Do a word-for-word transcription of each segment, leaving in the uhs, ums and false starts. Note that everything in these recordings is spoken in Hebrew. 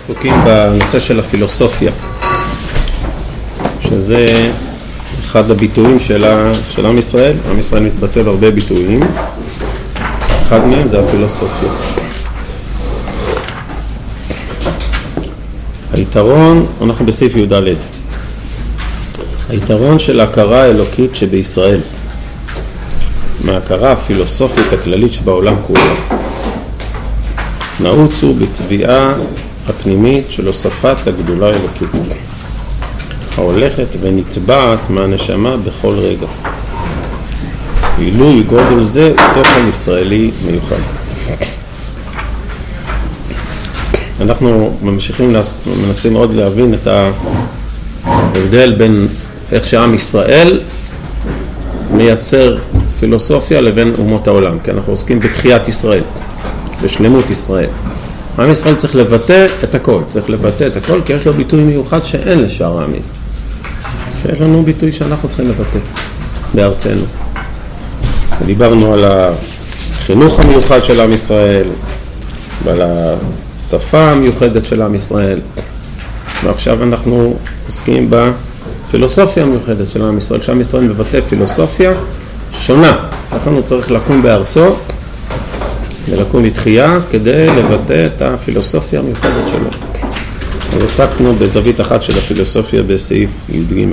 עסוקים בנושא של הפילוסופיה, שזה אחד הביטויים של, ה... של עם ישראל. עם ישראל מתבטא בהרבה ביטויים, אחד מהם זה הפילוסופיה. היתרון, אנחנו בסעיף י"ד, היתרון של ההכרה האלוקית שבישראל מההכרה הפילוסופית הכללית שבעולם כולו נעוץ הוא בתביעה הפנימית של הוספת הגדולה האלוקית ההולכת ונטבעת מהנשמה בכל רגע. גילוי גודל זה הוא תוכן ישראלי מיוחד. אנחנו ממשיכים, מנסים מאוד להבין את ההבדל בין איך שעם ישראל מייצר פילוסופיה לבין אומות העולם, כי אנחנו עוסקים בתחיית ישראל, בשלמות ישראל. עם ישראל צריך לבטא את הכל, צריך לבטא את הכל, כי יש לו ביטוי מיוחד שאין לשאר העמים. שיש לנו ביטוי שאנחנו צריכים לבטא בארצנו. דיברנו על החינוך המיוחד של עם ישראל, ועל השפה המיוחדת של עם ישראל, ועכשיו אנחנו עוסקים בפילוסופיה המיוחדת של עם ישראל. כשעם ישראל מבטא פילוסופיה שונה, אנחנו צריך לקום בארצו ולקום לתחייה כדי לבטא את הפילוסופיה המיוחדת שלו. אז עסקנו בזווית אחת של הפילוסופיה בסעיף י"ג.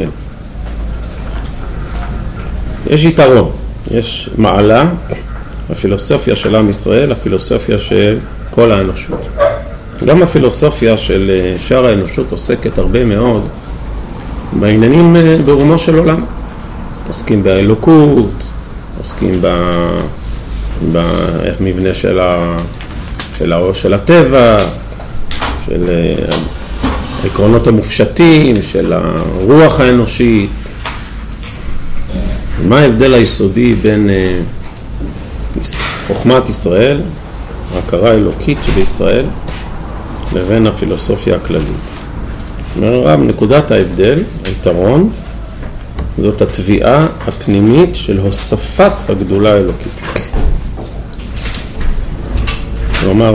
יש יתרון, יש מעלה, הפילוסופיה של עם ישראל, הפילוסופיה של כל האנושות. גם הפילוסופיה של שאר האנושות עוסקת הרבה מאוד בעניינים ברומו של עולם. עוסקים באלוקות, עוסקים ב... באיך מבנה של, ה... של, ה... של הטבע, של העקרונות המופשטים, של הרוח האנושית. מה ההבדל היסודי בין חוכמת ישראל, ההכרה האלוקית שבישראל, לבין הפילוסופיה הכללית? אומר רב, נקודת ההבדל, היתרון, זאת התביעה הפנימית של הוספת הגדולה האלוקית. כלומר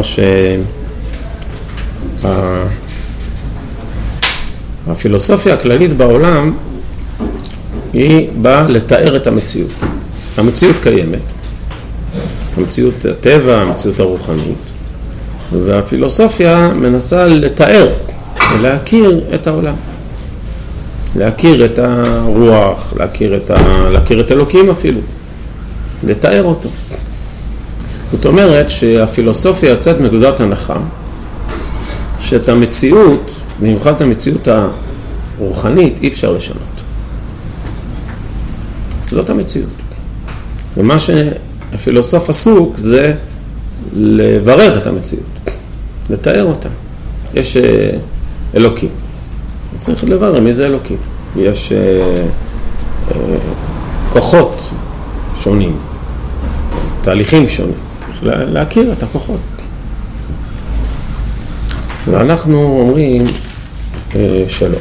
שהפילוסופיה הכללית בעולם היא באה לתאר את המציאות. המציאות קיימת, המציאות הטבע, המציאות הרוחנית, והפילוסופיה מנסה לתאר ולהכיר את העולם, להכיר את הרוח, להכיר את, ה... להכיר את אלוקים אפילו, לתאר אותו. זאת אומרת שהפילוסופיה יוצאת מנקודת הנחה שאת המציאות, במיוחד את המציאות הרוחנית, אי אפשר לשנות. זאת המציאות. ומה שהפילוסוף עסוק זה לברר את המציאות, לתאר אותה. יש אלוקים, צריך לברר מי זה אלוקים. יש כוחות שונים, תהליכים שונים, צריך להכיר את הכוחות. ואנחנו אומרים שלא,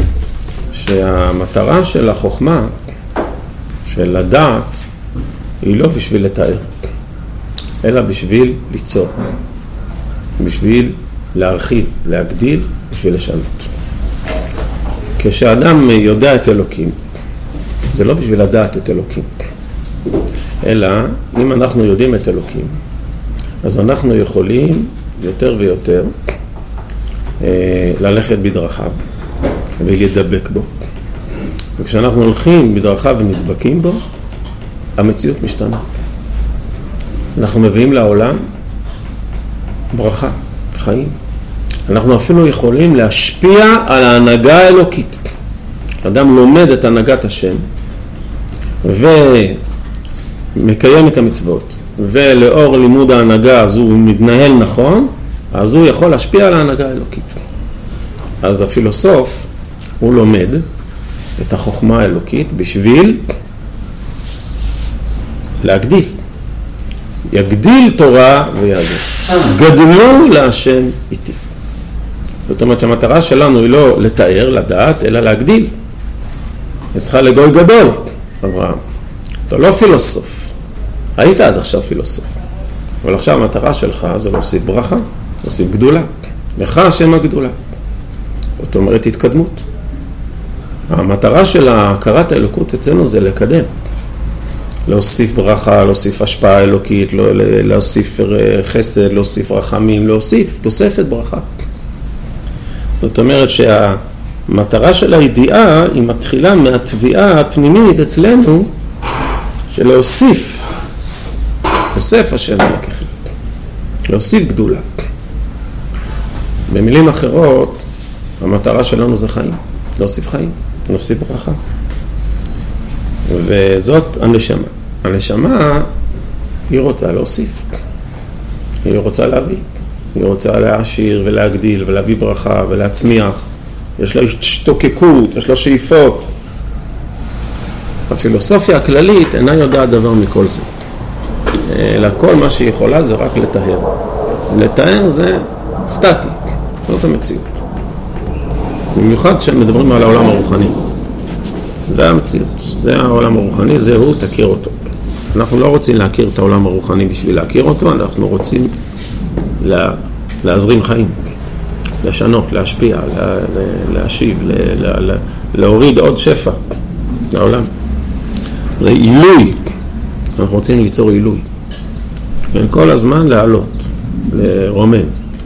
שהמטרה של החוכמה, של הדעת, היא לא בשביל לתאר, אלא בשביל ליצור, בשביל להרחיב, להגדיל, בשביל לשנות. כשאדם יודע את אלוקים, זה לא בשביל לדעת את אלוקים, אלא אם אנחנו יודעים את אלוקים, אז אנחנו יכולים יותר ויותר אה, ללכת בדרכיו ולהידבק בו. וכשאנחנו הולכים בדרכיו ונדבקים בו, המציאות משתנה. אנחנו מביאים לעולם ברכה, חיים. אנחנו אפילו יכולים להשפיע על ההנהגה האלוקית. אדם לומד את הנהגת השם ומקיים את המצוות, ולאור לימוד ההנהגה אז הוא מתנהל נכון, אז הוא יכול להשפיע על ההנהגה האלוקית. אז הפילוסוף הוא לומד את החוכמה האלוקית בשביל להגדיל. יגדיל תורה ויעזור. גדלו להשם איתי. זאת אומרת שהמטרה שלנו היא לא לתאר, לדעת, אלא להגדיל. יצחה לגוי גדול, אברהם. אתה לא פילוסוף. היית עד עכשיו פילוסוף. אבל עכשיו המטרה שלך זה להוסיף ברכה, להוסיף גדולה. לך השם הגדולה. זאת אומרת התקדמות. המטרה של הכרת האלוקות אצלנו זה לקדם. להוסיף ברכה, להוסיף השפעה אלוקית, להוסיף חסד, להוסיף רחמים, להוסיף תוספת ברכה. זאת אומרת שהמטרה של הידיעה היא מתחילה מהתביעה הפנימית אצלנו של להוסיף, להוסיף השם אלוקיכם, להוסיף גדולה. במילים אחרות, המטרה שלנו זה חיים, להוסיף חיים, להוסיף ברכה. וזאת הנשמה. הנשמה היא רוצה להוסיף, היא רוצה להביא, היא רוצה להעשיר ולהגדיל ולהביא ברכה ולהצמיח. יש לה השתוקקות, יש לה שאיפות. הפילוסופיה הכללית אינה יודעת דבר מכל זה. אלא כל מה שהיא יכולה זה רק לתאר. לתאר זה סטטי, זאת המציאות. במיוחד שמדברים על העולם הרוחני. זה המציאות, זה העולם הרוחני, זה הוא, תכיר אותו. אנחנו לא רוצים להכיר את העולם הרוחני בשביל להכיר אותו, אנחנו רוצים לה, להזרים חיים, לשנות, להשפיע, לה, להשיב, לה, לה, להוריד עוד שפע לעולם. זה עילוי, אנחנו רוצים ליצור עילוי. כל הזמן לעלות, לרומם.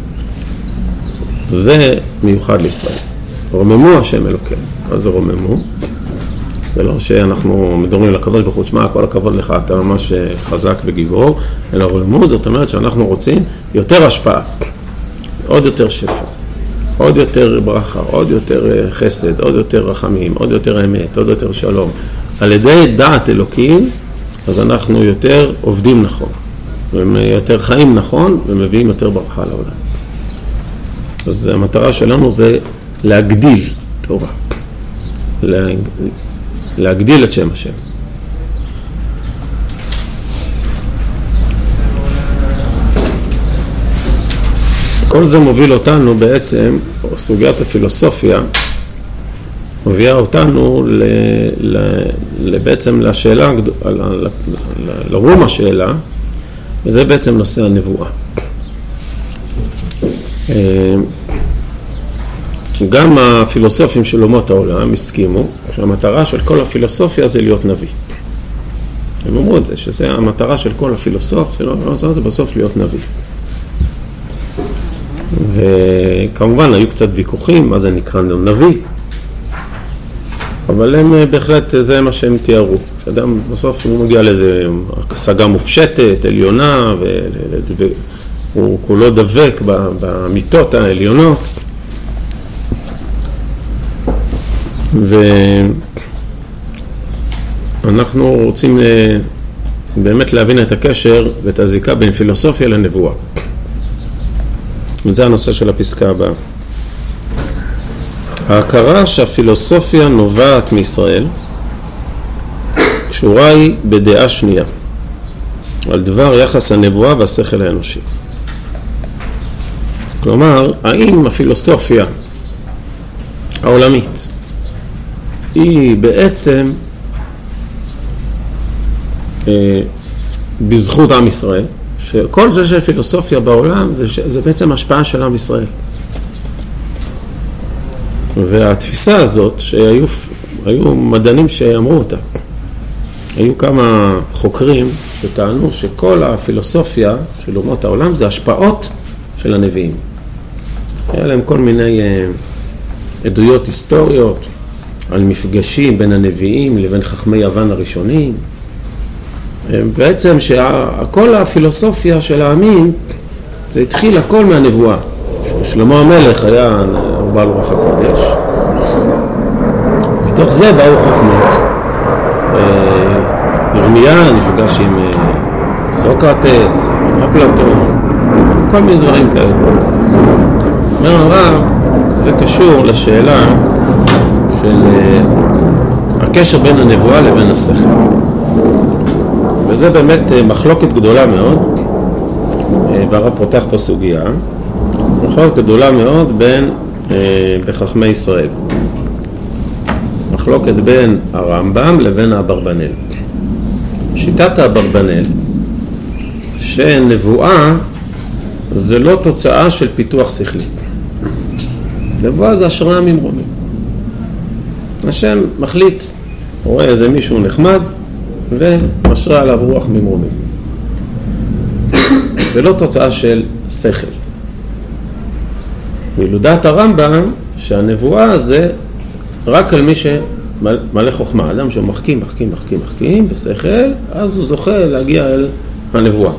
זה מיוחד לישראל. רוממו השם אלוקינו. אז זה רוממו. זה לא שאנחנו מדברים לקדוש ברוך הוא, שמע, כל הכבוד לך, אתה ממש חזק וגיבור, אלא רוממו, זאת אומרת שאנחנו רוצים יותר השפעה, עוד יותר שפע, עוד יותר ברכה, עוד יותר חסד, עוד יותר רחמים, עוד יותר אמת, עוד יותר שלום. על ידי דעת אלוקים, אז אנחנו יותר עובדים נכון, יותר חיים נכון, ומביאים יותר ברכה לעולם. אז המטרה שלנו זה להגדיל תורה, להגדיל את שם השם. כל זה מוביל אותנו בעצם, סוגיית הפילוסופיה, מובילה אותנו ל, ל, ל, בעצם לשאלה, לרום השאלה, וזה בעצם נושא הנבואה. גם הפילוסופים של אומות העולם הסכימו שהמטרה של כל הפילוסופיה זה להיות נביא. הם אמרו את זה, שזה המטרה של כל הפילוסופיה, זה בסוף להיות נביא. וכמובן היו קצת ויכוחים, מה זה נקרא נביא? אבל הם בהחלט, זה מה שהם תיארו. שאדם בסוף הוא מגיע לאיזה השגה מופשטת, עליונה, והוא כולו דבק במיטות העליונות. ואנחנו רוצים באמת להבין את הקשר ואת הזיקה בין פילוסופיה לנבואה. וזה הנושא של הפסקה הבאה. ההכרה שהפילוסופיה נובעת מישראל קשורה היא בדעה שנייה על דבר יחס הנבואה והשכל האנושי. כלומר, האם הפילוסופיה העולמית היא בעצם אה, בזכות עם ישראל, שכל זה של פילוסופיה בעולם זה, זה בעצם השפעה של עם ישראל. והתפיסה הזאת שהיו היו מדענים שאמרו אותה, היו כמה חוקרים שטענו שכל הפילוסופיה של אומות העולם זה השפעות של הנביאים. היה להם כל מיני אה, עדויות היסטוריות על מפגשים בין הנביאים לבין חכמי יוון הראשונים. בעצם שכל הפילוסופיה של העמים זה התחיל הכל מהנבואה. שלמה המלך היה בעל רוח הקודש, מתוך זה באו חוכמות. ירמיה נפגש עם סוקרטס, אפלטון, כל מיני דברים כאלה. אומר הרב, זה קשור לשאלה של הקשר בין הנבואה לבין השכל. וזה באמת מחלוקת גדולה מאוד, והרב פותח פה סוגיה, מחלוקת גדולה מאוד בין בחכמי ישראל. מחלוקת בין הרמב"ם לבין האברבנאל. שיטת האברבנאל, שנבואה זה לא תוצאה של פיתוח שכלי. נבואה זה השראה ממרומים. השם מחליט, רואה איזה מישהו נחמד, ומשרה עליו רוח ממרומים. זה לא תוצאה של שכל. וילודת הרמב"ם, שהנבואה זה רק על מי שמלא חוכמה. אדם שמחכים, מחכים, מחכים, מחכים בשכל, אז הוא זוכה להגיע אל הנבואה.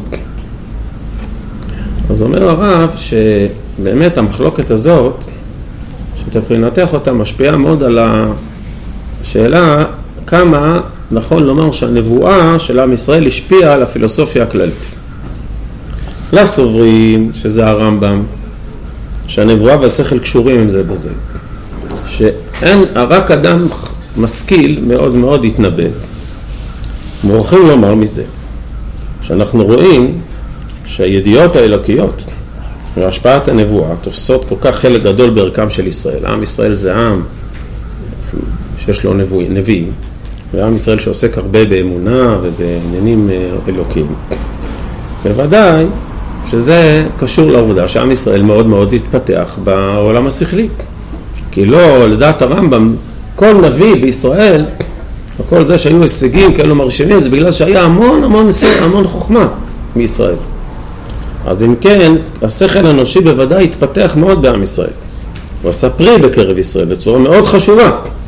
אז אומר הרב שבאמת המחלוקת הזאת, שתפרי נתח אותה, משפיעה מאוד על השאלה כמה נכון לומר שהנבואה של עם ישראל השפיעה על הפילוסופיה הכללית. לסוברים, שזה הרמב"ם, שהנבואה והשכל קשורים עם זה בזה. שאין, רק אדם משכיל מאוד מאוד יתנבא. מוכרחים לומר מזה, שאנחנו רואים שהידיעות האלוקיות והשפעת הנבואה תופסות כל כך חלק גדול בערכם של ישראל. עם ישראל זה עם שיש לו נבואים, נביאים, ועם ישראל שעוסק הרבה באמונה ובעניינים אלוקיים. בוודאי שזה קשור לעובדה שעם ישראל מאוד מאוד התפתח בעולם השכלי. כי לא, לדעת הרמב"ם, כל נביא בישראל, וכל זה שהיו הישגים כאלו מרשימים, זה בגלל שהיה המון המון, המון חוכמה מישראל. אז אם כן, השכל האנושי בוודאי התפתח מאוד בעם ישראל. הוא עשה פרי בקרב ישראל, בצורה מאוד חשובה.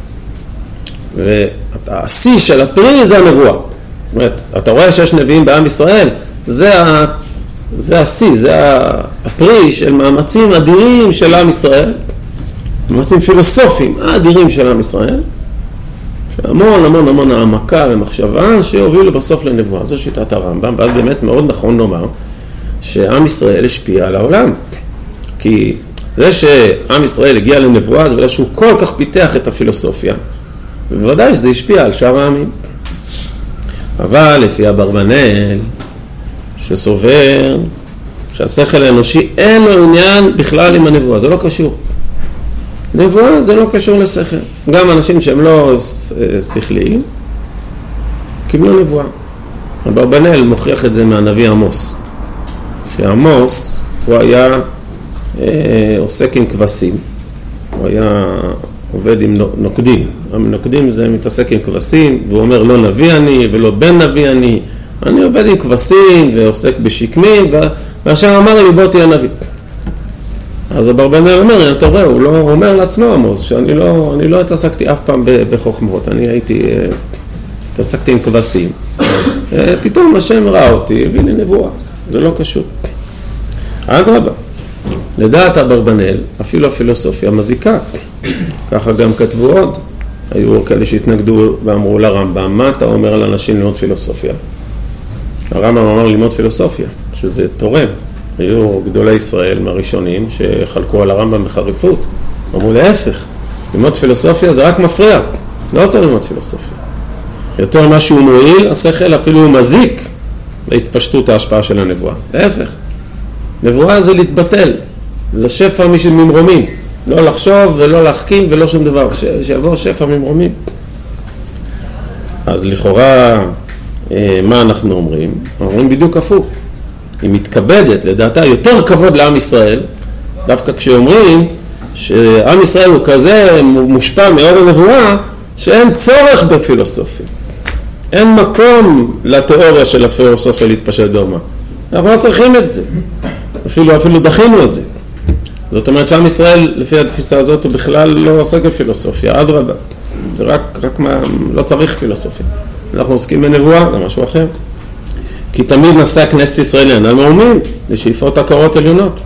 והשיא של הפרי זה הנבואה. זאת אומרת, אתה רואה שיש נביאים בעם ישראל, זה ה... זה השיא, זה הפרי של מאמצים אדירים של עם ישראל, מאמצים פילוסופיים אדירים של עם ישראל, שהמון המון המון העמקה ומחשבה שהובילו בסוף לנבואה. זו שיטת הרמב"ם, ואז באמת מאוד נכון לומר שעם ישראל השפיע על העולם. כי זה שעם ישראל הגיע לנבואה, זה בגלל שהוא כל כך פיתח את הפילוסופיה, ובוודאי שזה השפיע על שאר העמים. אבל לפי אברבנאל, שסובר שהשכל האנושי אין לו עניין בכלל עם הנבואה, זה לא קשור. נבואה זה לא קשור לשכל. גם אנשים שהם לא שכליים קיבלו נבואה. אברבנאל מוכיח את זה מהנביא עמוס, שעמוס הוא היה אה, עוסק עם כבשים, הוא היה עובד עם נוקדים. נוקדים זה מתעסק עם כבשים, והוא אומר לא נביא אני ולא בן נביא אני, אני עובד עם כבשים ועוסק בשקמים, והשם אמר לי בוא תהיה נביא. אז אברבנאל אומר, אתה רואה, הוא לא אומר לעצמו עמוס, שאני לא, אני לא התעסקתי אף פעם בחוכמות, אני הייתי, התעסקתי עם כבשים. פתאום השם ראה אותי, הביא לי נבואה, זה לא קשור. אדרבה, לדעת אברבנאל, אפילו הפילוסופיה מזיקה, ככה גם כתבו עוד. היו כאלה שהתנגדו ואמרו לרמב"ם, מה אתה אומר על אנשים ללמוד פילוסופיה? הרמב"ם אמר ללמוד פילוסופיה, שזה תורם. היו גדולי ישראל מהראשונים שחלקו על הרמב"ם בחריפות. אמרו להפך, ללמוד פילוסופיה זה רק מפריע, לא יותר ללמוד פילוסופיה. יותר משהו מועיל, השכל אפילו הוא מזיק להתפשטות ההשפעה של הנבואה. להפך, נבואה זה להתבטל, לשפע ממרומים, לא לחשוב ולא להחכים ולא שום דבר, שיבוא שפע ממרומים. אז לכאורה, מה אנחנו אומרים? אומרים בדיוק הפוך. היא מתכבדת, לדעתה, יותר כבוד לעם ישראל, דווקא כשאומרים שעם ישראל הוא כזה מושפע מאוד הנבואה, שאין צורך בפילוסופיה. אין מקום לתיאוריה של הפילוסופיה להתפשט באומה. אנחנו לא צריכים את זה. אפילו, אפילו דחינו את זה. זאת אומרת שעם ישראל, לפי התפיסה הזאת, הוא בכלל לא עוסק בפילוסופיה, אדרבה. זה רק, רק מה, לא צריך פילוסופיה. אנחנו עוסקים בנבואה, זה משהו אחר. כי תמיד נשא כנסת ישראל לעיניים מרומים, לשאיפות עקרות עליונות.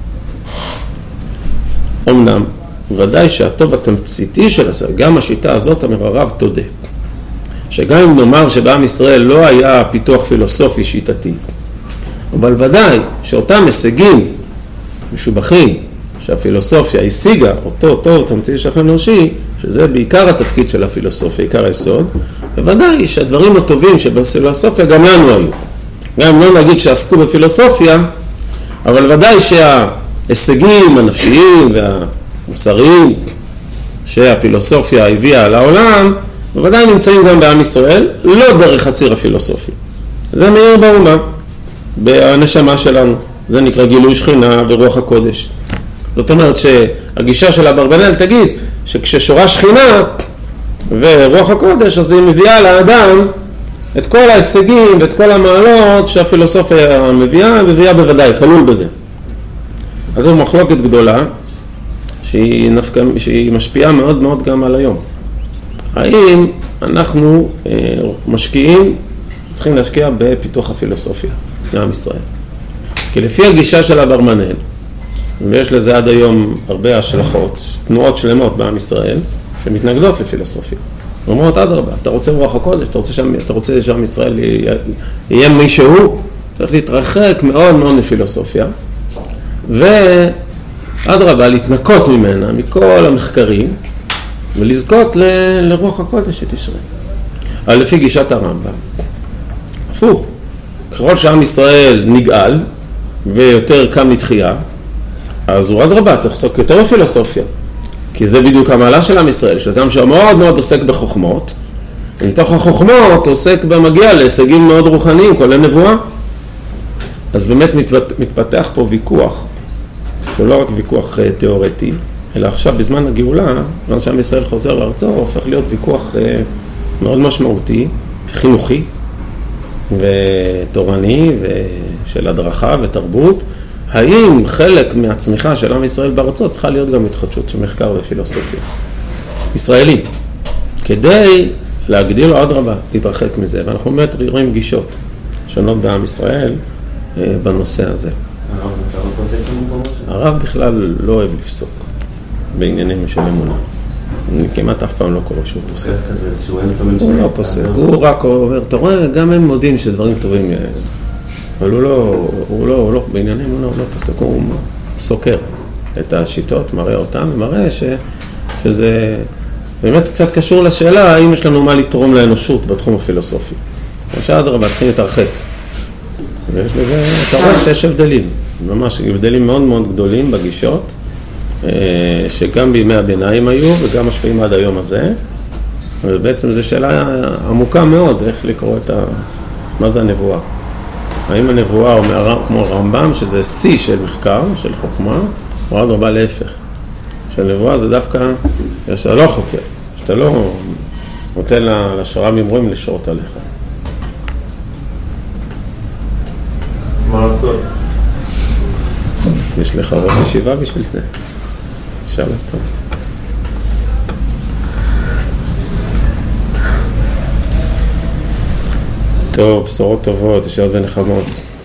אמנם, ודאי שהטוב התמציתי של ישראל, גם השיטה הזאת, אמר הרב, תודה. שגם אם נאמר שבעם ישראל לא היה פיתוח פילוסופי שיטתי, אבל ודאי שאותם הישגים משובחים, שהפילוסופיה השיגה, אותו טוב תמציתי של אנושי, שזה בעיקר התפקיד של הפילוסופיה, עיקר היסוד, בוודאי שהדברים הטובים שבפילוסופיה גם לנו היו. גם לא נגיד שעסקו בפילוסופיה, אבל ודאי שההישגים הנפשיים והמוסריים שהפילוסופיה הביאה לעולם, בוודאי נמצאים גם בעם ישראל, לא דרך הציר הפילוסופי. זה מאיר באומה, בנשמה שלנו. זה נקרא גילוי שכינה ורוח הקודש. זאת אומרת שהגישה של אברבנאל תגיד שכששורה שכינה ורוח הקודש, אז היא מביאה לאדם את כל ההישגים ואת כל המעלות שהפילוסופיה מביאה, מביאה בוודאי, כלול בזה. אז זו מחלוקת גדולה שהיא, נפק... שהיא משפיעה מאוד מאוד גם על היום. האם אנחנו אה, משקיעים, צריכים להשקיע בפיתוח הפילוסופיה לעם ישראל? כי לפי הגישה של אברבנאל, ויש לזה עד היום הרבה השלכות, תנועות שלמות בעם ישראל, שמתנגדות לפילוסופיה. אומרות, אדרבה, אתה רוצה רוח הקודש, אתה רוצה, שם, אתה רוצה שעם ישראל יהיה, יהיה מישהו, צריך להתרחק מאוד מאוד מפילוסופיה, ואדרבה, להתנקות ממנה, מכל המחקרים, ולזכות ל, לרוח הקודש שתשרה. אבל לפי גישת הרמב"ם, הפוך, ככל שעם ישראל נגאל, ויותר קם לתחייה, אז הוא אדרבה, צריך לעסוק יותר בפילוסופיה. כי זה בדיוק המעלה של עם ישראל, שזה עם שמאוד מאוד עוסק בחוכמות, ומתוך החוכמות עוסק במגיע להישגים מאוד רוחניים, כולל נבואה. אז באמת מתפתח פה ויכוח, שהוא לא רק ויכוח תיאורטי, אלא עכשיו בזמן הגאולה, בזמן שעם ישראל חוזר לארצו, הופך להיות ויכוח מאוד משמעותי, חינוכי ותורני ושל הדרכה ותרבות. האם חלק מהצמיחה של עם ישראל בארצות צריכה להיות גם התחדשות של מחקר ופילוסופיה ישראלי, כדי להגדיל לו עד רבה, להתרחק מזה. ואנחנו באמת רואים גישות שונות בעם ישראל בנושא הזה. הרב זה לא פוסק במקומות? הרב בכלל לא אוהב לפסוק בעניינים של אמונה. אני כמעט אף פעם לא קורא שהוא פוסק. הוא לא פוסק, הוא רק אומר, אתה רואה, גם הם מודים שדברים טובים יהיה. אבל הוא לא, הוא לא, הוא לא, בעניינים הוא לא, הוא לא פסק, הוא סוקר את השיטות, מראה אותם, ומראה ש, שזה באמת קצת קשור לשאלה, האם יש לנו מה לתרום לאנושות בתחום הפילוסופי. או שאדרבה, צריכים להתרחק. ויש בזה, אתה רואה שיש הבדלים, ממש הבדלים מאוד מאוד גדולים בגישות, שגם בימי הביניים היו, וגם משפיעים עד היום הזה, ובעצם זו שאלה עמוקה מאוד, איך לקרוא את ה... מה זה הנבואה? האם הנבואה אומר כמו רמב"ם, שזה שיא של מחקר, של חוכמה, או עד רבה להפך. שהנבואה זה דווקא, שאתה לא חוקר, שאתה לא נותן לשרה ממרואים לשרות עליך. מה לעשות? יש לך ראש ישיבה בשביל זה. שאלה טוב. טוב, בשורות טובות, ישועות ונחמות.